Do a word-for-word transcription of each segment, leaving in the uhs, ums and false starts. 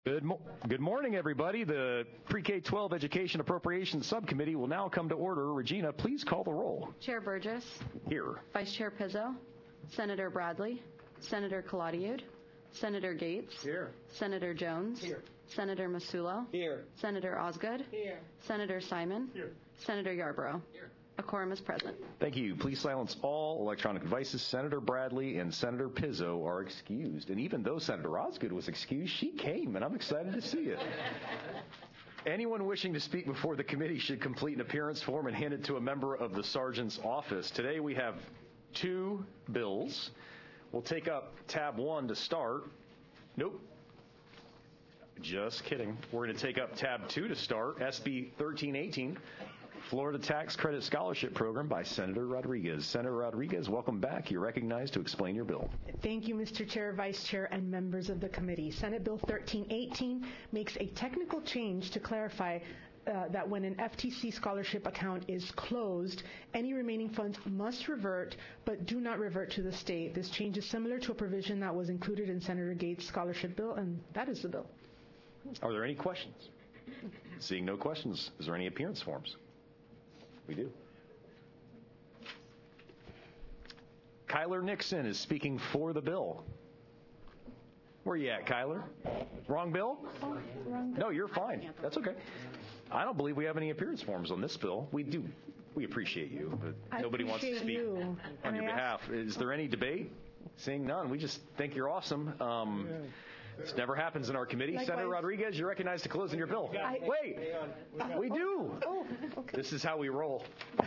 Good, mo good morning, everybody. The Pre-K twelve Education Appropriations Subcommittee will now come to order. Regina, please call the roll. Chair Burgess. Here. Vice Chair Pizzo. Senator Bradley. Senator Colaudiude. Senator Gates. Here. Senator Jones. Here. Senator Masulo. Here. Senator Osgood. Here. Senator Simon. Here. Senator Yarborough. Here. A quorum is present. Thank you. Please silence all electronic devices. Senator Bradley and Senator Pizzo are excused. And even though Senator Osgood was excused, she came, and I'm excited to see it. Anyone wishing to speak before the committee should complete an appearance form and hand it to a member of the sergeant's office. Today we have two bills. We'll take up tab one to start. Nope. Just kidding. We're going to take up tab two to start, S B thirteen eighteen. Florida Tax Credit Scholarship Program by Senator Rodriguez. Senator Rodriguez, welcome back. You're recognized to explain your bill. Thank you, Mister Chair, Vice Chair, and members of the committee. Senate Bill thirteen eighteen makes a technical change to clarify uh, that when an F T C scholarship account is closed, any remaining funds must revert, but do not revert to the state. This change is similar to a provision that was included in Senator Gates' scholarship bill, and that is the bill. Are there any questions? Seeing no questions, is there any appearance forms? We do. Kyler Nixon is speaking for the bill. Where are you at, Kyler? Wrong bill? Oh, wrong bill. No, you're fine. That's okay. I don't believe we have any appearance forms on this bill. We do. We appreciate you, but I nobody wants to speak you. on your I behalf. ask, Is there any debate? Seeing none, we just think you're awesome. Um, This never happens in our committee. Likewise. Senator Rodriguez, you're recognized to close in your bill. I, Wait, we do. Oh, okay. This is how we roll.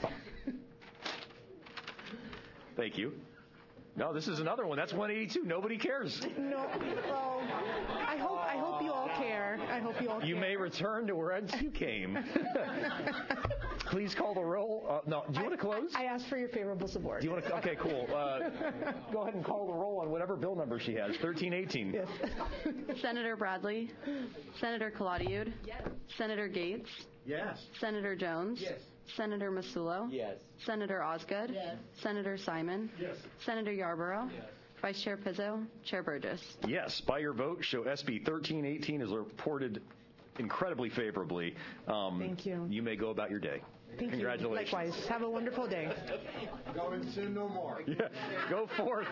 Thank you. No, this is another one. That's one eighty-two. Nobody cares. No, well, I hope I hope you all care. I hope you all care. You may return to whence you came. Please call the roll. Uh, no, do you want to close? I, I asked for your favorable support. Do you want to? Okay, cool. Uh, go ahead and call the roll on whatever bill number she has. thirteen eighteen. Yes. Senator Bradley. Senator Colaudiude. Yes. Senator Gates. Yes. Senator Jones. Yes. Senator Masulo. Yes. Senator Osgood. Yes. Senator Simon. Yes. Senator Yarborough. Yes. Vice Chair Pizzo. Chair Burgess. Yes, by your vote, show S B thirteen eighteen is reported incredibly favorably. Um, Thank you. You may go about your day. Thank Congratulations. you. Likewise. Have a wonderful day. Go and sin no more. Yeah, go forth.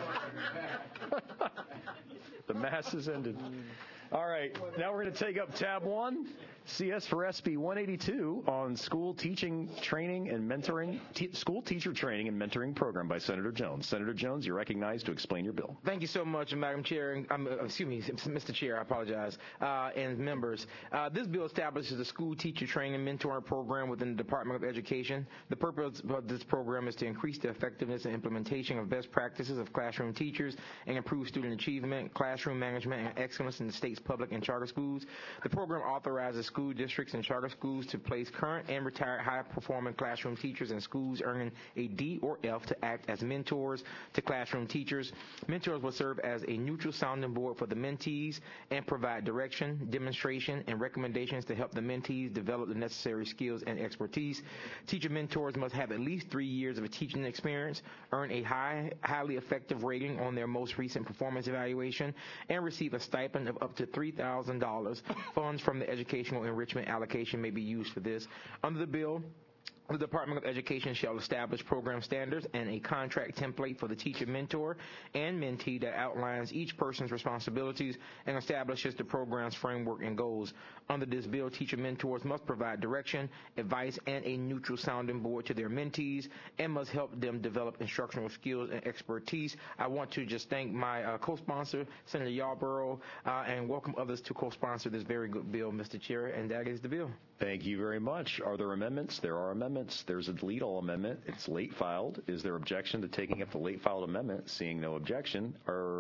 The mass is ended. All right, now we're going to take up tab one, C S for S B one eighty-two on school teaching, training, and mentoring, te school teacher training and mentoring program by Senator Jones. Senator Jones, you're recognized to explain your bill. Thank you so much, Madam Chair. Um, excuse me, Mister Chair, I apologize, uh, and members. Uh, this bill establishes a school teacher training and mentoring program within the Department of Education. The purpose of this program is to increase the effectiveness and implementation of best practices of classroom teachers and improve student achievement, classroom management, and excellence in the state's public and charter schools. The program authorizes school districts and charter schools to place current and retired high-performing classroom teachers in schools earning a D or F to act as mentors to classroom teachers. Mentors will serve as a neutral sounding board for the mentees and provide direction, demonstration, and recommendations to help the mentees develop the necessary skills and expertise. Teacher mentors must have at least three years of teaching experience, earn a high, highly effective rating on their most recent performance evaluation, and receive a stipend of up to three thousand dollars. Funds from the educational enrichment allocation may be used for this. Under the bill, the Department of Education shall establish program standards and a contract template for the teacher mentor and mentee that outlines each person's responsibilities and establishes the program's framework and goals. Under this bill, teacher mentors must provide direction, advice, and a neutral sounding board to their mentees and must help them develop instructional skills and expertise. I want to just thank my uh, co-sponsor, Senator Yarborough, uh, and welcome others to co-sponsor this very good bill, Mister Chair, and that is the bill. Thank you very much. Are there amendments? There are amendments. There's a delete all amendment. It's late filed. Is there objection to taking up the late filed amendment? Seeing no objection,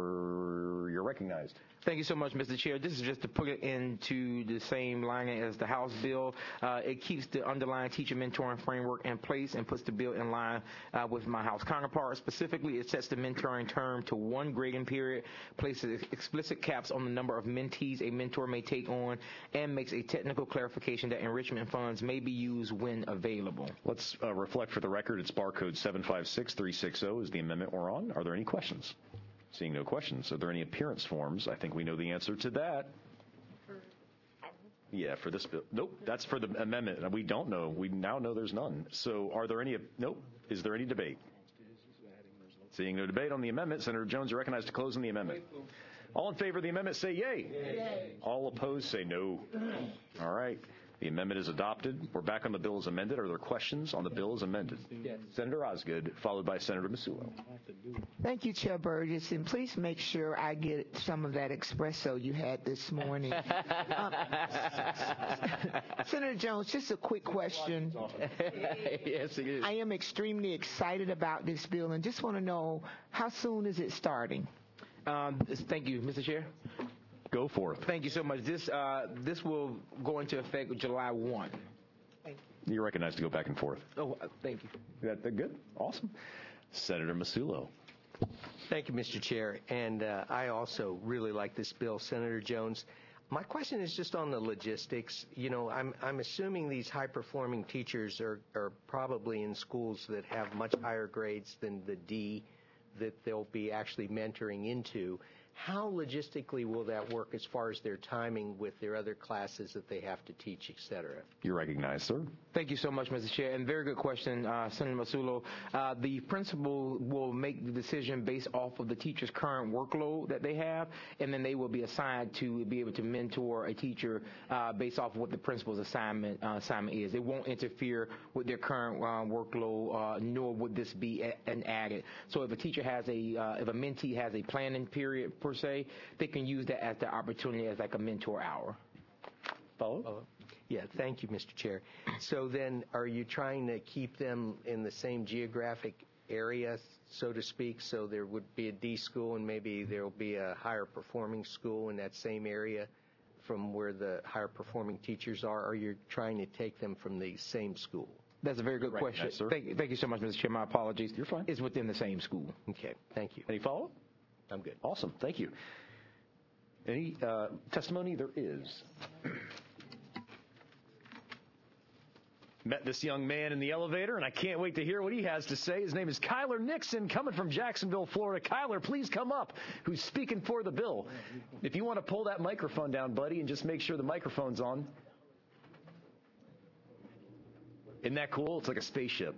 are you're recognized. Thank you so much, Mister Chair. This is just to put it into the same line as the House bill. Uh, it keeps the underlying teacher mentoring framework in place and puts the bill in line uh, with my House counterpart. Specifically, it sets the mentoring term to one grading period, places explicit caps on the number of mentees a mentor may take on, and makes a technical clarification that enrichment funds may be used when available. Let's uh, reflect for the record, it's barcode seven five six three six zero is the amendment we're on. Are there any questions? Seeing no questions, are there any appearance forms? I think we know the answer to that. Yeah, for this bill. Nope, that's for the amendment. We don't know. We now know there's none. So are there any, nope. Is there any debate? Seeing no debate on the amendment, Senator Jones, you're recognized to close on the amendment. All in favor of the amendment, say yay. Yay. All opposed, say no. All right. The amendment is adopted. We're back on the bill as amended. Are there questions on the bill as amended? Yes. Senator Osgood, followed by Senator Masulo. Thank you, Chair Burgess, and please make sure I get some of that espresso you had this morning. um, Senator Jones, just a quick question. Yes, it is. I am extremely excited about this bill and just want to know, how soon is it starting? Um, thank you, Mister Chair. Go forth. Thank you so much. This uh, this will go into effect July first. Thank you. You're recognized to go back and forth. Oh, uh, thank you. That, that good? Awesome. Senator Masulo. Thank you, Mister Chair. And uh, I also really like this bill, Senator Jones. My question is just on the logistics. You know, I'm I'm assuming these high-performing teachers are, are probably in schools that have much higher grades than the D that they'll be actually mentoring into. How logistically will that work as far as their timing with their other classes that they have to teach, et cetera? You're recognized, sir. Thank you so much, Mister Chair, and very good question, uh, Senator Masulo. Uh, the principal will make the decision based off of the teacher's current workload that they have, and then they will be assigned to be able to mentor a teacher uh, based off of what the principal's assignment uh, assignment is. It won't interfere with their current uh, workload, uh, nor would this be a, an added. So if a teacher has a, uh, if a mentee has a planning period per se, they can use that as the opportunity as like a mentor hour. Follow? Yeah, thank you, Mister Chair. So then are you trying to keep them in the same geographic area, so to speak, so there would be a D school and maybe there will be a higher performing school in that same area from where the higher performing teachers are, or you're trying to take them from the same school? That's a very good question. Sir. Thank you, thank you so much, Mister Chair. My apologies. You're fine. It's within the same school. Okay, thank you. Any follow-up? I'm good. Awesome. Thank you. Any uh, testimony? There is. Met this young man in the elevator, and I can't wait to hear what he has to say. His name is Kyler Nixon, coming from Jacksonville, Florida. Kyler, please come up. Who's speaking for the bill? If you want to pull that microphone down, buddy, and just make sure the microphone's on. Isn't that cool? It's like a spaceship.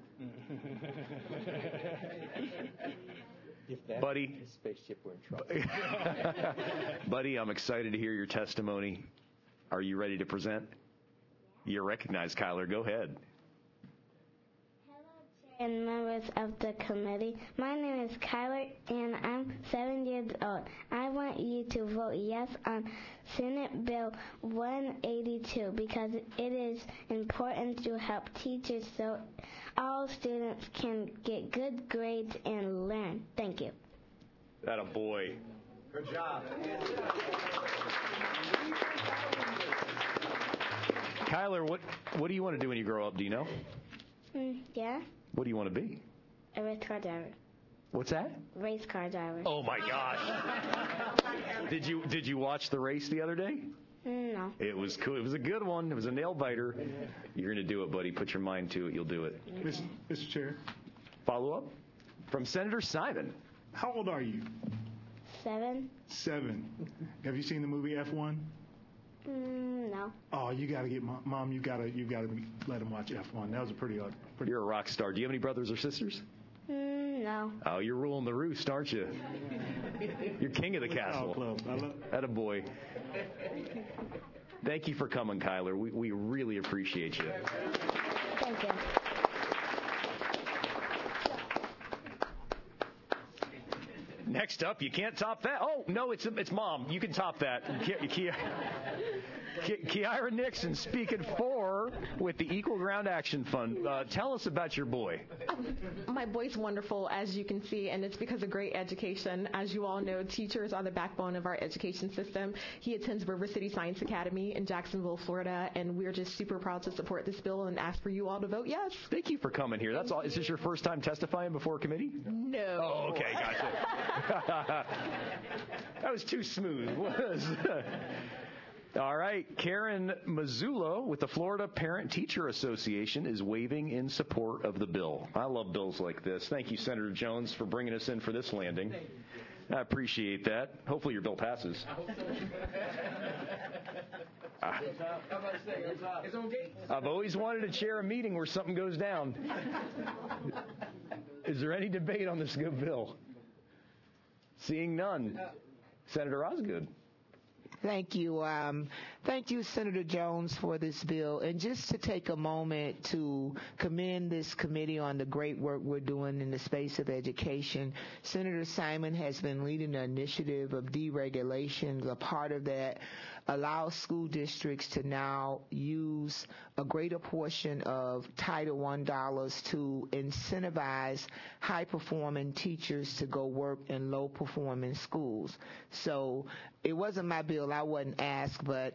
If that Buddy, is a spaceship, we're in trouble. Buddy, I'm excited to hear your testimony. Are you ready to present? You're recognized, Kyler. Go ahead. Hello, Chair and members of the committee. My name is Kyler, and I'm seven years old. I want you to vote yes on Senate Bill one eighty-two because it is important to help teachers so all students can get good grades and learn. Thank you. That a boy. Good job. Kyler, what what do you want to do when you grow up? Do you know? Mm, yeah, What do you want to be? a race car driver. What's that? Race car driver. Oh my gosh! Did you did you watch the race the other day? Mm, no. It was cool. It was a good one. It was a nail biter. You're gonna do it, buddy. Put your mind to it. You'll do it. Mister Chair, Follow up from Senator Simon. how old are you? Seven? Seven. Have you seen the movie F one? Mm, no. Oh, you got to get mom. Mom, you got to you got to let him watch F one. That was a pretty uh, pretty. You're a rock star. Do you have any brothers or sisters? Mm, no. Oh, you're ruling the roost, aren't you? You're king of the castle. Club. I love, Atta boy. Thank you for coming, Kyler. We we really appreciate you. Thank you. Next up, you can't top that. Oh, no, it's it's mom. You can top that. Ki- Ki- Ki- Kiara Nixon speaking for with the Equal Ground Action Fund. Uh, tell us about your boy. My boy's wonderful, as you can see, and it's because of great education. As you all know, teachers are the backbone of our education system. He attends River City Science Academy in Jacksonville, Florida, and we're just super proud to support this bill and ask for you all to vote yes. Thank you for coming here. That's all. Is this your first time testifying before a committee? No. Oh, okay, gotcha. That was too smooth. Was. All right, Karen Mazzulo with the Florida Parent Teacher Association is waving in support of the bill. I love bills like this. Thank you, Senator Jones, for bringing us in for this landing. I appreciate that. Hopefully your bill passes. I hope so. Ah. It's on Gates. I've always wanted to chair a meeting where something goes down. Is there any debate on this good bill? Seeing none. Senator Osgood. Thank you. Um, thank you, Senator Jones, for this bill. And just to take a moment to commend this committee on the great work we're doing in the space of education. Senator Simon has been leading the initiative of deregulation. A part of that allows school districts to now use a greater portion of Title one dollars to incentivize high-performing teachers to go work in low-performing schools. So it wasn't my bill. I wasn't asked, but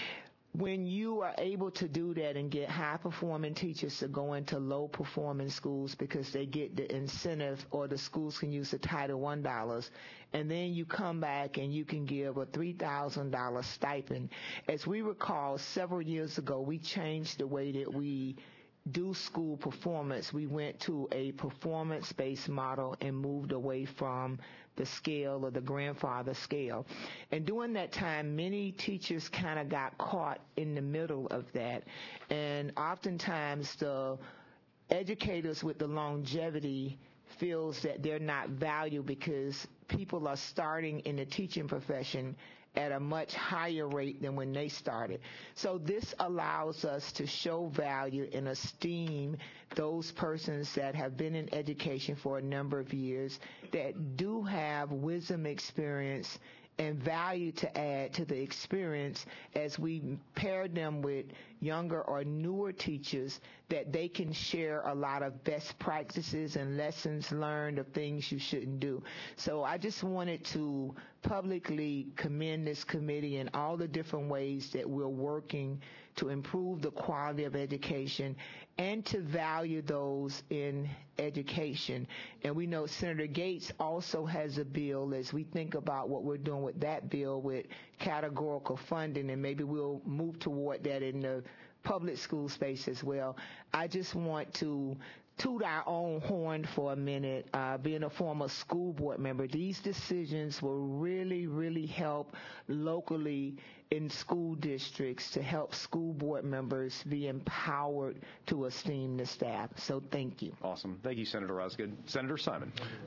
when you are able to do that and get high-performing teachers to go into low-performing schools because they get the incentive, or the schools can use the Title one dollars, and then you come back and you can give a three thousand dollars stipend. As we recall, several years ago, we changed the way that we do school performance. We went to a performance-based model and moved away from the scale or the grandfather scale. And during that time, many teachers kind of got caught in the middle of that. And oftentimes the educators with the longevity feels that they're not valued because people are starting in the teaching profession at a much higher rate than when they started. So this allows us to show value and esteem those persons that have been in education for a number of years, that do have wisdom, experience, and value to add to the experience as we pair them with younger or newer teachers, that they can share a lot of best practices and lessons learned of things you shouldn't do. So I just wanted to publicly commend this committee in all the different ways that we're working to improve the quality of education and to value those in education. And we know Senator Gates also has a bill, as we think about what we're doing with that bill with categorical funding, and maybe we'll move toward that in the public school space as well. I just want to toot our own horn for a minute. Uh, being a former school board member, these decisions will really, really help locally in school districts to help school board members be empowered to esteem the staff. So thank you. Awesome. Thank you, Senator Osgood. Senator Simon.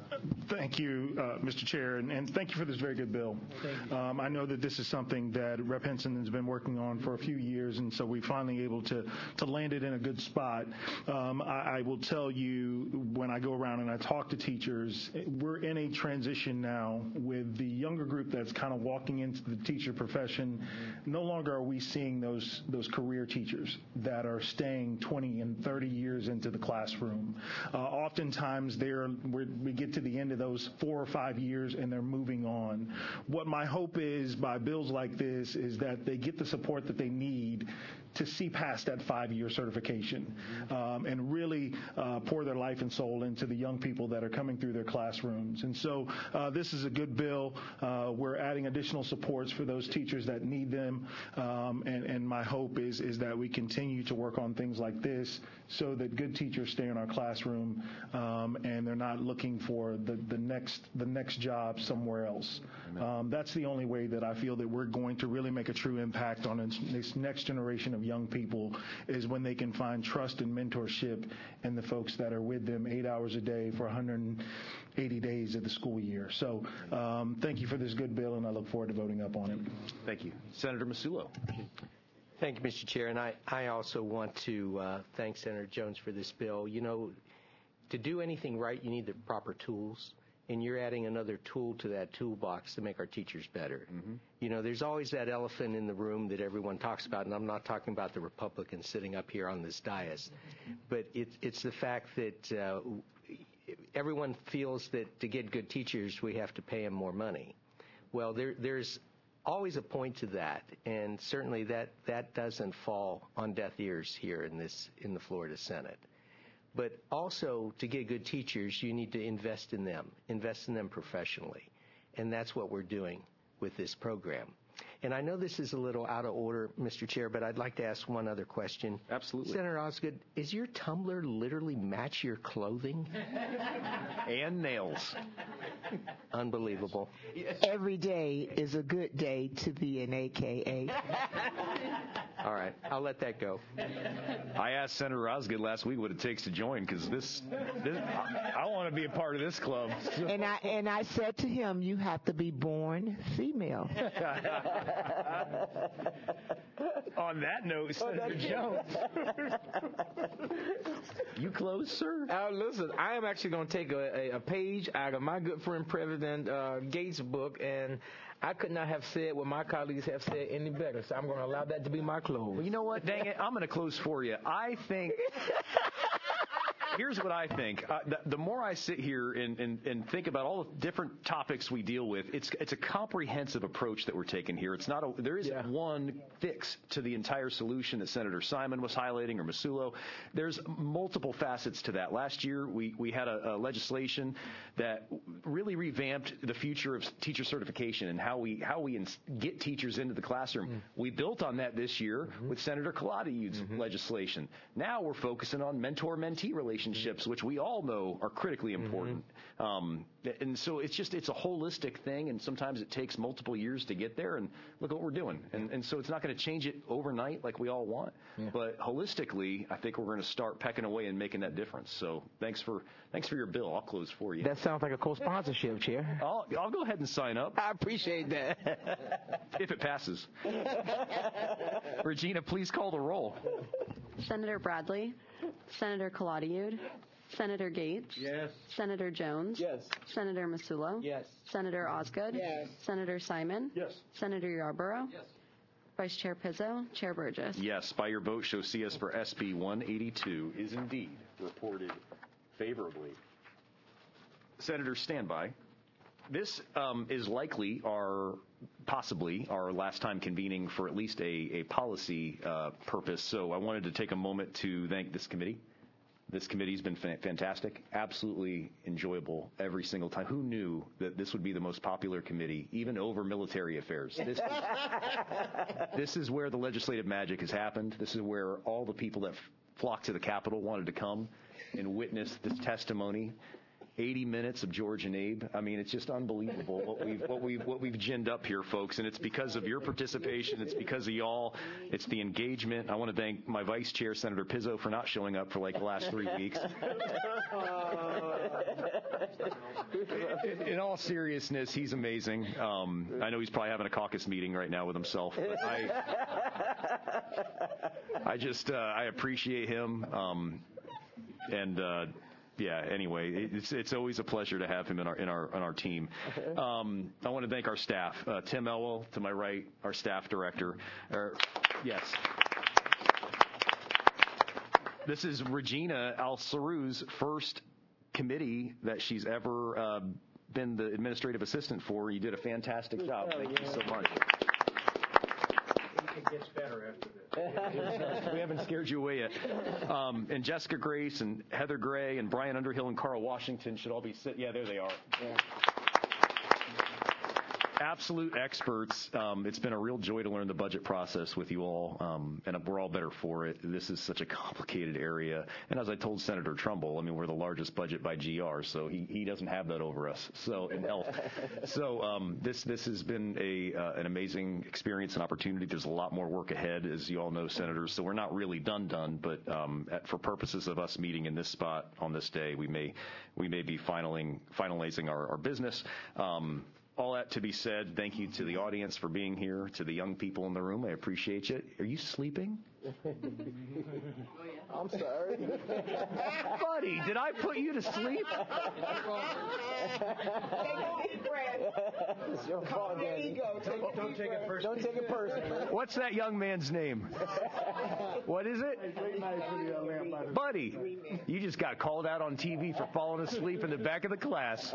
Thank you, uh, Mister Chair, and, and thank you for this very good bill. Um, I know that this is something that Representative Henson has been working on for a few years, and so we're finally able to, to land it in a good spot. Um, I, I will tell you, when I go around and I talk to teachers, we're in a transition now with the younger group that's kind of walking into the teacher profession. No longer are we seeing those those career teachers that are staying twenty and thirty years into the classroom. Uh, oftentimes, they're we're, we get to the end of those four or five years and they're moving on. What my hope is by bills like this is that they get the support that they need to see past that five-year certification um, and really uh, pour their life and soul into the young people that are coming through their classrooms. And so uh, this is a good bill. Uh, we're adding additional supports for those teachers that need them. Um, and, and my hope is, is that we continue to work on things like this so that good teachers stay in our classroom um, and they're not looking for the, the next the next job somewhere else. Um, that's the only way that I feel that we're going to really make a true impact on this next generation of young people, is when they can find trust and mentorship in the folks that are with them eight hours a day for one hundred eighty days of the school year. So um, thank you for this good bill, and I look forward to voting up on it. Thank you. Senator Masulo. Thank you, Mister Chair. And I, I also want to uh, thank Senator Jones for this bill. You know, to do anything right, you need the proper tools. And you're adding another tool to that toolbox to make our teachers better. Mm-hmm. You know, there's always that elephant in the room that everyone talks about, and I'm not talking about the Republicans sitting up here on this dais, but it's, it's the fact that uh, everyone feels that to get good teachers, we have to pay them more money. Well, there, there's always a point to that, and certainly that, that doesn't fall on deaf ears here in this in the Florida Senate. But also, to get good teachers, you need to invest in them, invest in them professionally. And that's what we're doing with this program. And I know this is a little out of order, Mister Chair, but I'd like to ask one other question. Absolutely. Senator Osgood, is your tumbler literally match your clothing? And nails. Unbelievable. Every day is a good day to be an A K A. All right, I'll let that go. I asked Senator Osgood last week what it takes to join because this, this I, I want to be a part of this club. And I and I said to him, you have to be born female. On that note, Senator Jones. You close, sir? Uh, listen, I am actually going to take a, a, a page out of my good friend President uh, Gates' book, and I could not have said what my colleagues have said any better, so I'm going to allow that to be my close. Well, you know what? Dang it. I'm going to close for you. I think... Here's what I think. Uh, the, the more I sit here and, and, and think about all the different topics we deal with, it's it's a comprehensive approach that we're taking here. It's not a, there isn't yeah. one fix to the entire solution that Senator Simon was highlighting or Masulo. There's multiple facets to that. Last year, we, we had a, a legislation that really revamped the future of teacher certification and how we how we ins- get teachers into the classroom. Mm. We built on that this year mm-hmm. with Senator Kaladi's mm-hmm. legislation. Now we're focusing on mentor-mentee relationships. Which we all know are critically important. Mm-hmm. Um, and so it's just, it's a holistic thing, and sometimes it takes multiple years to get there, and look what we're doing. And, and so it's not going to change it overnight like we all want. Yeah. But holistically, I think we're going to start pecking away and making that difference. So thanks for thanks for your bill. I'll close for you. That sounds like a co-sponsorship, Chair. I'll, I'll go ahead and sign up. I appreciate that. If it passes. Regina, please call the roll. Senator Bradley, Senator Kaladiud, Senator Gates, yes. Senator Jones, yes. Senator Masulo, yes. Senator Osgood, yes. Senator Simon, yes. Senator Yarborough, yes. Vice Chair Pizzo, Chair Burgess. Yes, by your vote, show C S for S B one eighty-two is indeed reported favorably. Senator, stand by. This um, is likely our, possibly, our last time convening for at least a, a policy uh, purpose. So I wanted to take a moment to thank this committee. This committee's been fa- fantastic, absolutely enjoyable every single time. Who knew that this would be the most popular committee, even over military affairs? This is, this is where the legislative magic has happened. This is where all the people that f- flocked to the Capitol wanted to come and witness this testimony. eighty minutes of George and Abe. I mean, it's just unbelievable what we've what we've what we've ginned up here, folks. And it's because of your participation. It's because of y'all. It's the engagement. I want to thank my vice chair, Senator Pizzo, for not showing up for like the last three weeks. In all seriousness, he's amazing. Um, I know he's probably having a caucus meeting right now with himself. But I, I just uh, I appreciate him. Um, and. Uh, Yeah. Anyway, it's it's always a pleasure to have him in our in our on our team. Um, I want to thank our staff, uh, Tim Elwell to my right, our staff director. Uh, yes. This is Regina Al-Saru's first committee that she's ever uh, been the administrative assistant for. You did a fantastic job. Thank you so much. It gets better after this. We haven't scared you away yet. Um, and Jessica Grace and Heather Gray and Brian Underhill and Carl Washington should all be sitting. Yeah, there they are. Yeah. Absolute experts. Um, it's been a real joy to learn the budget process with you all, um, and we're all better for it. This is such a complicated area. And as I told Senator Trumbull, I mean, we're the largest budget by G R, so he, he doesn't have that over us. So in health. So um, this this has been a uh, an amazing experience and opportunity. There's a lot more work ahead, as you all know, Senators. So we're not really done done, but um, at, for purposes of us meeting in this spot on this day, we may we may be finaling finalizing our, our business. Um, All that to be said, thank you to the audience for being here, to the young people in the room. I appreciate you. Are you sleeping? I'm sorry. Buddy, did I put you to sleep? Take a deep breath. It's your fault, Daddy. Don't, don't take it personally. Don't take it personally. What's that young man's name? What is it? Buddy, you just got called out on T V for falling asleep in the back of the class.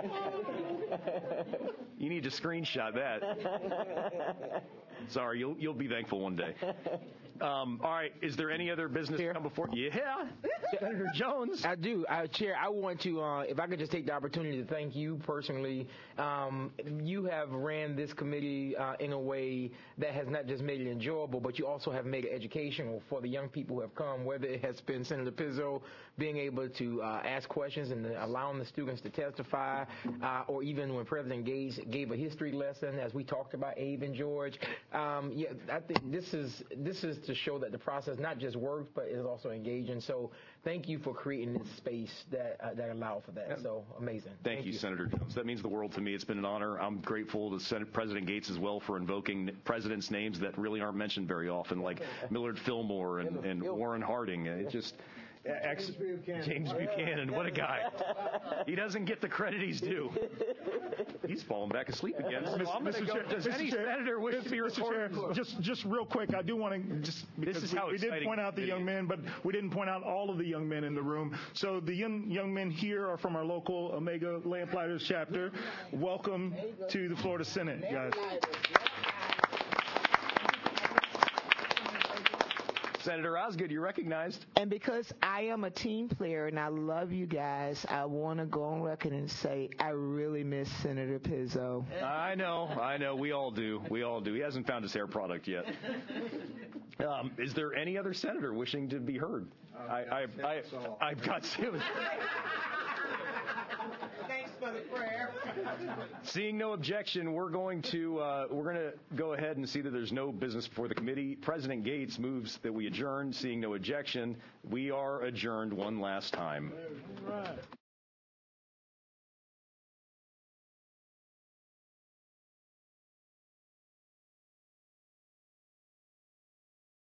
You need to screenshot that. Sorry, you'll you'll be thankful one day. Um, all right. Is there any other business to come before? Yeah. Senator Jones. I do. I, Chair, I want to, uh, if I could just take the opportunity to thank you personally. Um, you have ran this committee uh, in a way that has not just made it enjoyable, but you also have made it educational for the young people who have come, whether it has been Senator Pizzo being able to uh, ask questions and allowing the students to testify, uh, or even when President Gates gave a history lesson, as we talked about Abe and George. Um, yeah, I think this is this is to show that the process not just works, but is also engaging. So thank you for creating this space that uh, that allowed for that. Yeah. So amazing. Thank, thank you, you, Senator Jones. That means the world to me. It's been an honor. I'm grateful to Senate President Gates as well for invoking presidents' names that really aren't mentioned very often, like Millard Fillmore and, and Warren Harding. It just Ex- James Buchanan. James Buchanan, what a guy. He doesn't get the credit he's due. He's falling back asleep again. So I'm Mister Go, Chair, does Mister any Chair, senator wish to be recorded? Chair, just, just real quick, I do want to just because this is how we, we did point out the young men, but we didn't point out all of the young men in the room. So the young young men here are from our local Omega Lamplighters chapter. Welcome to the Florida Senate, guys. Senator Osgood, you're recognized. And because I am a team player and I love you guys, I want to go on record and say I really miss Senator Pizzo. I know, I know. We all do. We all do. He hasn't found his hair product yet. Um, is there any other senator wishing to be heard? Uh, I, I, I, I, I've got to. Thanks for the prayer. Seeing no objection, we're going to uh, we're going to go ahead and see that there's no business before the committee. President Gates moves that we adjourn. Seeing no objection, we are adjourned one last time.